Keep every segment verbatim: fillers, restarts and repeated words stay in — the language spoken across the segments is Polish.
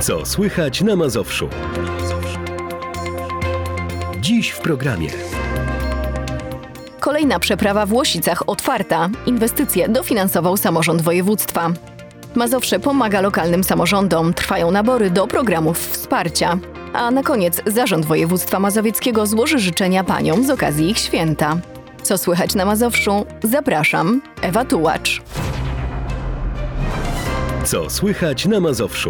Co słychać na Mazowszu? Dziś w programie. Kolejna przeprawa w Łosicach otwarta. Inwestycje dofinansował samorząd województwa. Mazowsze pomaga lokalnym samorządom. Trwają nabory do programów wsparcia. A na koniec Zarząd Województwa Mazowieckiego złoży życzenia paniom z okazji ich święta. Co słychać na Mazowszu? Zapraszam, Ewa Tułacz. Co słychać na Mazowszu?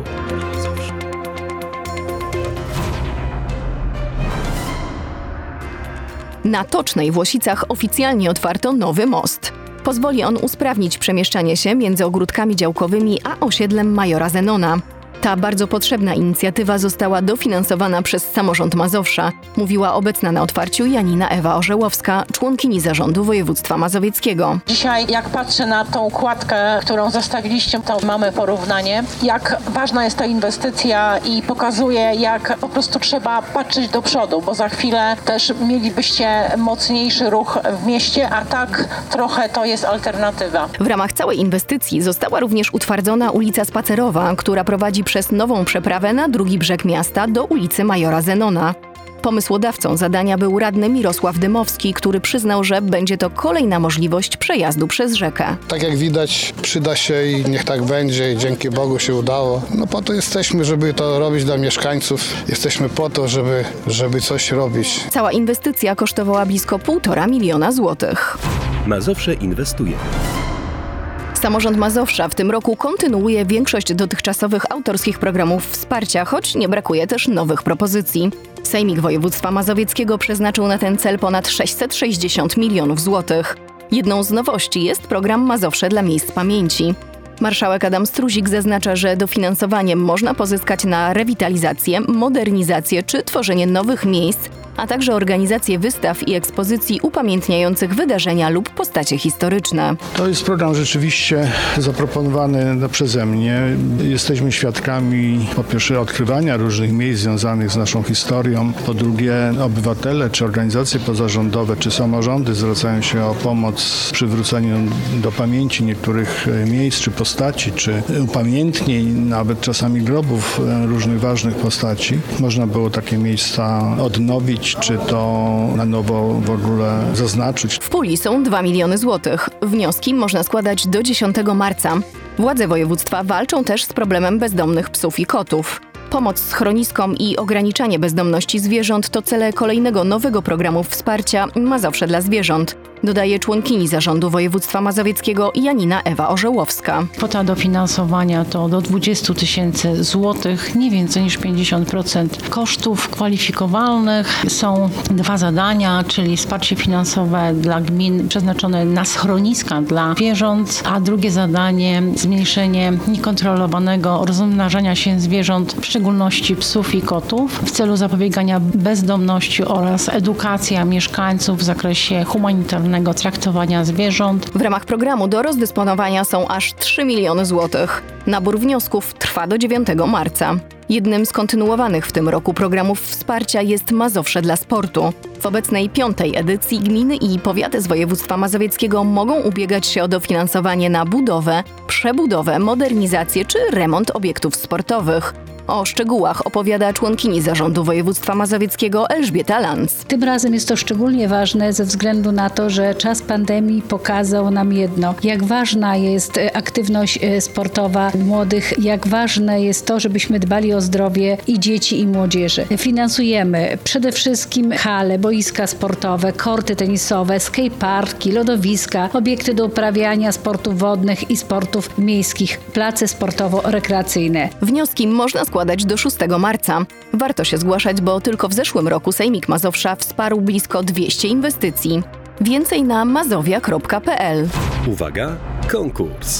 Na Tocznej w Łosicach oficjalnie otwarto nowy most. Pozwoli on usprawnić przemieszczanie się między ogródkami działkowymi a osiedlem Majora Zenona. Ta bardzo potrzebna inicjatywa została dofinansowana przez samorząd Mazowsza, mówiła obecna na otwarciu Janina Ewa Orzełowska, członkini Zarządu Województwa Mazowieckiego. Dzisiaj jak patrzę na tą kładkę, którą zostawiliście, to mamy porównanie, jak ważna jest ta inwestycja i pokazuje, jak po prostu trzeba patrzeć do przodu, bo za chwilę też mielibyście mocniejszy ruch w mieście, a tak trochę to jest alternatywa. W ramach całej inwestycji została również utwardzona ulica Spacerowa, która prowadzi przez nową przeprawę na drugi brzeg miasta do ulicy Majora Zenona. Pomysłodawcą zadania był radny Mirosław Dymowski, który przyznał, że będzie to kolejna możliwość przejazdu przez rzekę. Tak jak widać, przyda się i niech tak będzie i dzięki Bogu się udało. No po to jesteśmy, żeby to robić dla mieszkańców. Jesteśmy po to, żeby, żeby coś robić. Cała inwestycja kosztowała blisko półtora miliona złotych. Mazowsze inwestuje. Samorząd Mazowsza w tym roku kontynuuje większość dotychczasowych autorskich programów wsparcia, choć nie brakuje też nowych propozycji. Sejmik Województwa Mazowieckiego przeznaczył na ten cel ponad sześćset sześćdziesiąt milionów złotych. Jedną z nowości jest program Mazowsze dla miejsc pamięci. Marszałek Adam Struzik zaznacza, że dofinansowanie można pozyskać na rewitalizację, modernizację czy tworzenie nowych miejsc, a także organizację wystaw i ekspozycji upamiętniających wydarzenia lub postacie historyczne. To jest program rzeczywiście zaproponowany przeze mnie. Jesteśmy świadkami po pierwsze odkrywania różnych miejsc związanych z naszą historią, po drugie obywatele czy organizacje pozarządowe czy samorządy zwracają się o pomoc w przywróceniu do pamięci niektórych miejsc czy postaci, czy upamiętnień, nawet czasami grobów różnych ważnych postaci. Można było takie miejsca odnowić, czy to na nowo w ogóle zaznaczyć. W puli są dwa miliony złotych. Wnioski można składać do dziesiątego marca. Władze województwa walczą też z problemem bezdomnych psów i kotów. Pomoc schroniskom i ograniczanie bezdomności zwierząt to cele kolejnego nowego programu wsparcia Mazowsze dla zwierząt, dodaje członkini Zarządu Województwa Mazowieckiego Janina Ewa Orzełowska. Kwota dofinansowania to do dwadzieścia tysięcy złotych, nie więcej niż pięćdziesiąt procent kosztów kwalifikowalnych. Są dwa zadania, czyli wsparcie finansowe dla gmin przeznaczone na schroniska dla zwierząt, a drugie zadanie zmniejszenie niekontrolowanego rozmnażania się zwierząt, w szczególności psów i kotów, w celu zapobiegania bezdomności oraz edukacja mieszkańców w zakresie humanitarnego traktowania zwierząt. W ramach programu do rozdysponowania są aż trzy miliony złotych. Nabór wniosków trwa do dziewiątego marca. Jednym z kontynuowanych w tym roku programów wsparcia jest Mazowsze dla sportu. W obecnej piątej edycji gminy i powiaty z województwa mazowieckiego mogą ubiegać się o dofinansowanie na budowę, przebudowę, modernizację czy remont obiektów sportowych. O szczegółach opowiada członkini Zarządu Województwa Mazowieckiego Elżbieta Lanz. Tym razem jest to szczególnie ważne ze względu na to, że czas pandemii pokazał nam jedno. Jak ważna jest aktywność sportowa młodych, jak ważne jest to, żebyśmy dbali o zdrowie i dzieci i młodzieży. Finansujemy przede wszystkim hale, boiska sportowe, korty tenisowe, skateparki, lodowiska, obiekty do uprawiania sportów wodnych i sportów miejskich, place sportowo-rekreacyjne. Wnioski można składać do szóstego marca. Warto się zgłaszać, bo tylko w zeszłym roku Sejmik Mazowsza wsparł blisko dwieście inwestycji. Więcej na mazowia kropka pe el. Uwaga, konkurs.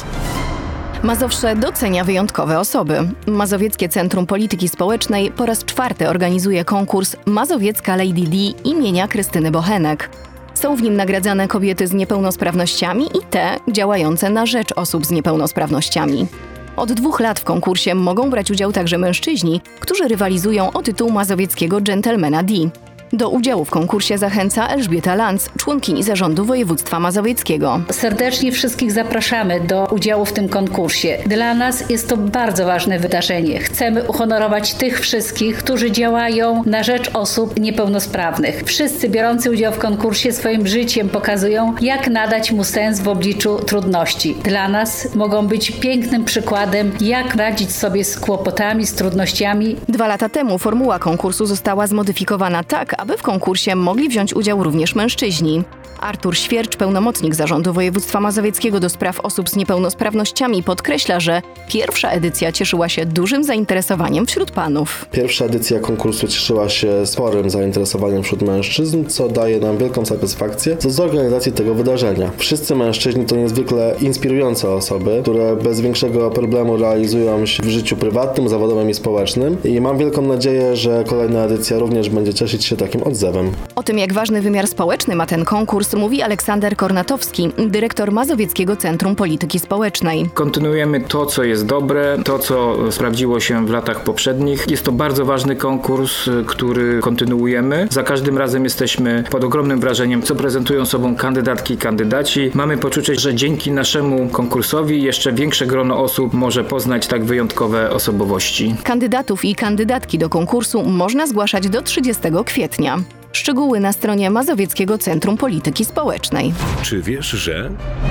Mazowsze docenia wyjątkowe osoby. Mazowieckie Centrum Polityki Społecznej po raz czwarty organizuje konkurs Mazowiecka Lady D imienia Krystyny Bochenek. Są w nim nagradzane kobiety z niepełnosprawnościami i te działające na rzecz osób z niepełnosprawnościami. Od dwóch lat w konkursie mogą brać udział także mężczyźni, którzy rywalizują o tytuł mazowieckiego dżentelmena D. Do udziału w konkursie zachęca Elżbieta Lanz, członkini Zarządu Województwa Mazowieckiego. Serdecznie wszystkich zapraszamy do udziału w tym konkursie. Dla nas jest to bardzo ważne wydarzenie. Chcemy uhonorować tych wszystkich, którzy działają na rzecz osób niepełnosprawnych. Wszyscy biorący udział w konkursie swoim życiem pokazują, jak nadać mu sens w obliczu trudności. Dla nas mogą być pięknym przykładem, jak radzić sobie z kłopotami, z trudnościami. Dwa lata temu formuła konkursu została zmodyfikowana tak, aby w konkursie mogli wziąć udział również mężczyźni. Artur Świercz, pełnomocnik Zarządu Województwa Mazowieckiego do spraw osób z niepełnosprawnościami, podkreśla, że pierwsza edycja cieszyła się dużym zainteresowaniem wśród panów. Pierwsza edycja konkursu cieszyła się sporym zainteresowaniem wśród mężczyzn, co daje nam wielką satysfakcję z organizacji tego wydarzenia. Wszyscy mężczyźni to niezwykle inspirujące osoby, które bez większego problemu realizują się w życiu prywatnym, zawodowym i społecznym i mam wielką nadzieję, że kolejna edycja również będzie cieszyć się takim odzewem. O tym, jak ważny wymiar społeczny ma ten konkurs, mówi Aleksander Kornatowski, dyrektor Mazowieckiego Centrum Polityki Społecznej. Kontynuujemy to, co jest dobre, to, co sprawdziło się w latach poprzednich. Jest to bardzo ważny konkurs, który kontynuujemy. Za każdym razem jesteśmy pod ogromnym wrażeniem, co prezentują sobą kandydatki i kandydaci. Mamy poczucie, że dzięki naszemu konkursowi jeszcze większe grono osób może poznać tak wyjątkowe osobowości. Kandydatów i kandydatki do konkursu można zgłaszać do trzydziestego kwietnia. Szczegóły na stronie Mazowieckiego Centrum Polityki Społecznej. Czy wiesz, że...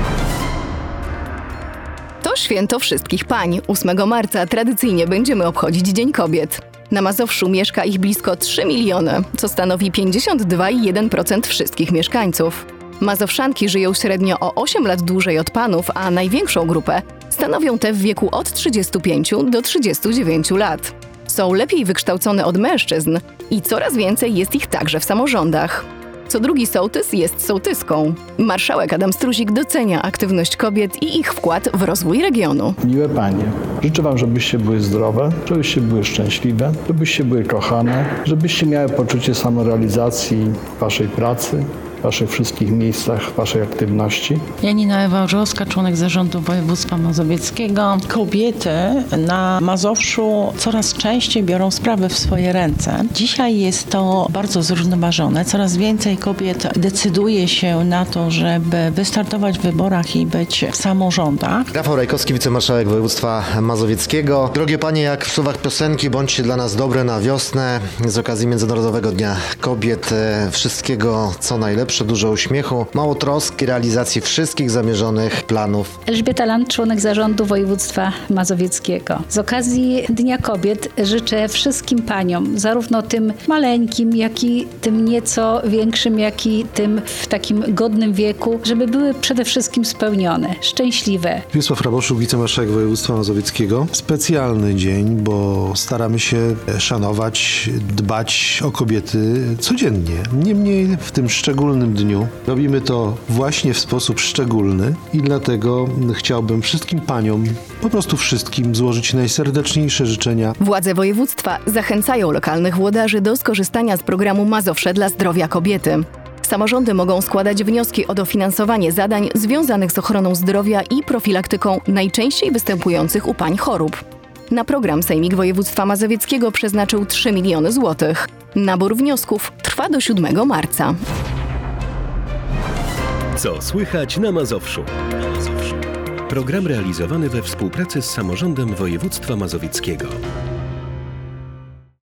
To święto wszystkich pań. ósmego marca tradycyjnie będziemy obchodzić Dzień Kobiet. Na Mazowszu mieszka ich blisko trzy miliony, co stanowi pięćdziesiąt dwa przecinek jeden procent wszystkich mieszkańców. Mazowszanki żyją średnio o osiem lat dłużej od panów, a największą grupę stanowią te w wieku od trzydziestu pięciu do trzydziestu dziewięciu lat. Są lepiej wykształcone od mężczyzn i coraz więcej jest ich także w samorządach. Co drugi sołtys jest sołtyską. Marszałek Adam Struzik docenia aktywność kobiet i ich wkład w rozwój regionu. Miłe panie, życzę wam, żebyście były zdrowe, żebyście były szczęśliwe, żebyście były kochane, żebyście miały poczucie samorealizacji w waszej pracy, w waszych wszystkich miejscach, w waszej aktywności. Janina Ewa Orzechowska, członek Zarządu Województwa Mazowieckiego. Kobiety na Mazowszu coraz częściej biorą sprawy w swoje ręce. Dzisiaj jest to bardzo zrównoważone. Coraz więcej kobiet decyduje się na to, żeby wystartować w wyborach i być w samorządach. Rafał Rajkowski, wicemarszałek województwa mazowieckiego. Drogie panie, jak w słowach piosenki, bądźcie dla nas dobre na wiosnę. Z okazji Międzynarodowego Dnia Kobiet wszystkiego co najlepsze. Dużo uśmiechu, mało troski, realizacji wszystkich zamierzonych planów. Elżbieta Lanz, członek Zarządu Województwa Mazowieckiego. Z okazji Dnia Kobiet życzę wszystkim paniom, zarówno tym maleńkim, jak i tym nieco większym, jak i tym w takim godnym wieku, żeby były przede wszystkim spełnione, szczęśliwe. Wiesław Raboszuk, wicemarszałek województwa mazowieckiego. Specjalny dzień, bo staramy się szanować, dbać o kobiety codziennie. Niemniej w tym szczególnym dniu robimy to właśnie w sposób szczególny i dlatego chciałbym wszystkim paniom, po prostu wszystkim, złożyć najserdeczniejsze życzenia. Władze województwa zachęcają lokalnych włodarzy do skorzystania z programu Mazowsze dla zdrowia kobiety. Samorządy mogą składać wnioski o dofinansowanie zadań związanych z ochroną zdrowia i profilaktyką najczęściej występujących u pań chorób. Na program Sejmik Województwa Mazowieckiego przeznaczył trzy miliony złotych. Nabór wniosków trwa do siódmego marca. Co słychać na Mazowszu? Program realizowany we współpracy z Samorządem Województwa Mazowieckiego.